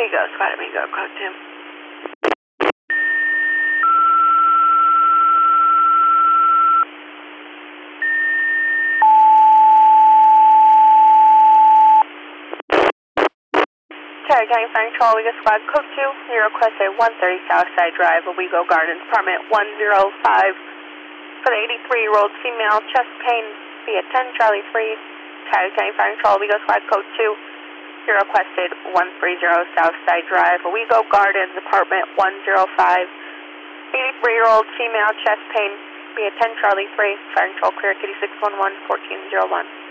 Amigo, Squad Amigo, code 2. Cherry County Fire Control, Amigo Squad, code 2. You requested 130 Southside Drive, Owego Gardens, apartment 105. For the 83-year-old female, chest pain via 10 Charlie 3. Cherry County Fire Control, Amigo Squad, code 2. You requested 130 Southside Drive, Owego Gardens, apartment 105. 83-year-old female, chest pain via 10 Charlie 3. Fire Control clear, Kitty 611, 1401.